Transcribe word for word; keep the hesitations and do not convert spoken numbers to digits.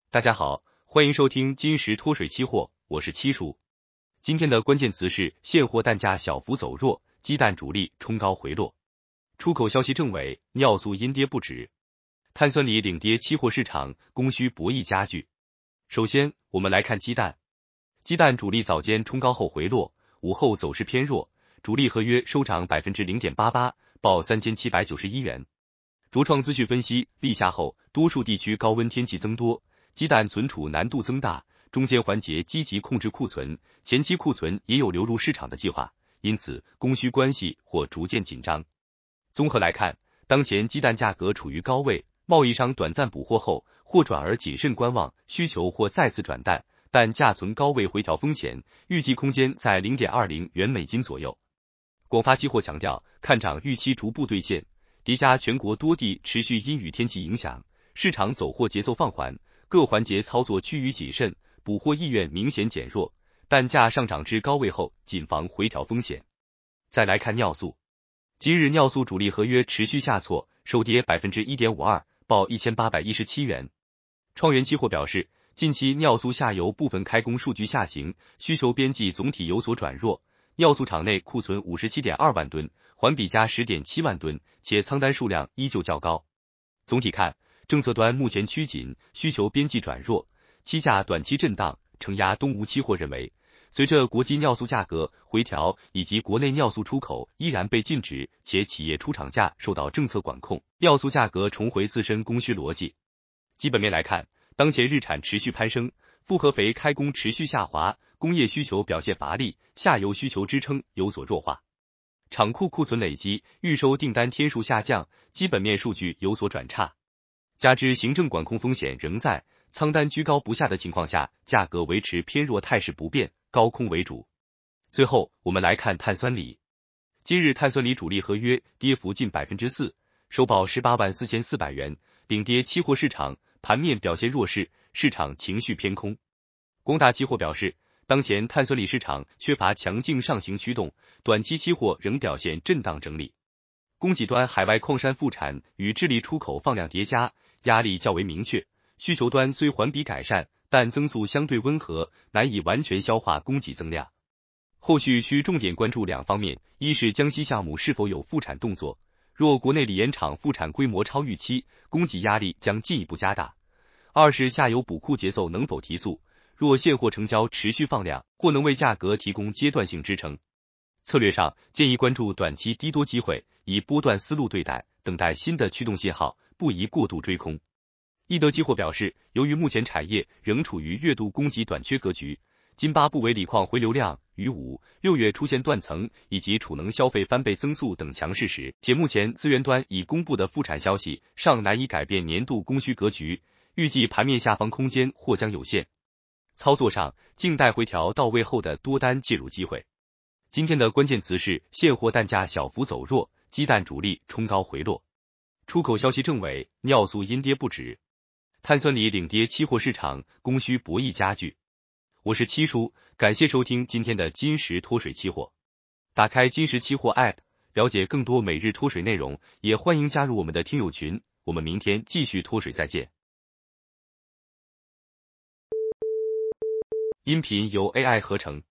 大家好，欢迎收听金石脱水期货，我是七叔。今天的关键词是现货蛋价小幅走弱，鸡蛋主力冲高回落。出口消息正尾，尿素阴跌不止。碳酸锂领跌期货市场，供需博弈加剧。首先，我们来看鸡蛋。鸡蛋主力早间冲高后回落，午后走势偏弱，主力合约收涨 百分之零点八八， 报三千七百九十一元。卓创资讯分析，立夏后多数地区高温天气增多，鸡蛋存储难度增大，中间环节积极控制库存，前期库存也有流入市场的计划，因此供需关系或逐渐紧张。综合来看，当前鸡蛋价格处于高位，贸易商短暂补货后或转而谨慎观望，需求或再次转淡，但价存高位回调风险，预计空间在 零点二零元每斤左右。广发期货强调，看涨预期逐步兑现，叠加全国多地持续阴雨天气影响，市场走货节奏放缓，各环节操作趋于谨慎，补货意愿明显减弱，蛋价上涨至高位后谨防回调风险。再来看尿素，今日尿素主力合约持续下挫，收跌 百分之一点五二， 报一千八百一十七元。创元期货表示，近期尿素下游部分开工数据下行，需求边际总体有所转弱，尿素场内库存 五十七点二万吨，环比加 十点七万吨，且仓单数量依旧较高。总体看，政策端目前趋紧，需求边际转弱，期价短期震荡，承压。东吴期货认为，随着国际尿素价格回调以及国内尿素出口依然被禁止，且企业出厂价受到政策管控，尿素价格重回自身供需逻辑。基本面来看，当前日产持续攀升，复合肥开工持续下滑，工业需求表现乏力，下游需求支撑有所弱化。厂库库存累积，预收订单天数下降，基本面数据有所转差。加之行政管控风险仍在，仓单居高不下的情况下，价格维持偏弱态势不变，高空为主。最后，我们来看碳酸锂。今日碳酸锂主力合约跌幅近 百分之四， 收报 十八万四千四百元，领跌期货市场，盘面表现弱势，市场情绪偏空。光大期货表示，当前碳酸锂市场缺乏强劲上行驱动，短期期货仍表现震荡整理。供给端海外矿山复产与智利出口放量叠加，压力较为明确，需求端虽环比改善，但增速相对温和，难以完全消化供给增量。后续需重点关注两方面，一是江西项目是否有复产动作，若国内锂盐厂复产规模超预期，供给压力将进一步加大；二是下游补库节奏能否提速，若现货成交持续放量，或能为价格提供阶段性支撑。策略上，建议关注短期低多机会，以波段思路对待，等待新的驱动信号，不宜过度追空。易德期货表示，由于目前产业仍处于月度供给短缺格局，津巴布韦锂矿回流量于五、六月出现断层，以及储能消费翻倍增速等强势时，且目前资源端已公布的复产消息尚难以改变年度供需格局，预计盘面下方空间或将有限。操作上，静待回调到位后的多单介入机会。今天的关键词是现货蛋价小幅走弱，鸡蛋主力冲高回落。出口消息正尾，尿素阴跌不止。碳酸锂领跌期货市场，供需博弈加剧。我是七叔，感谢收听今天的金石脱水期货。打开金石期货 App， 了解更多每日脱水内容，也欢迎加入我们的听友群。我们明天继续脱水再见。音频由 A I 合成。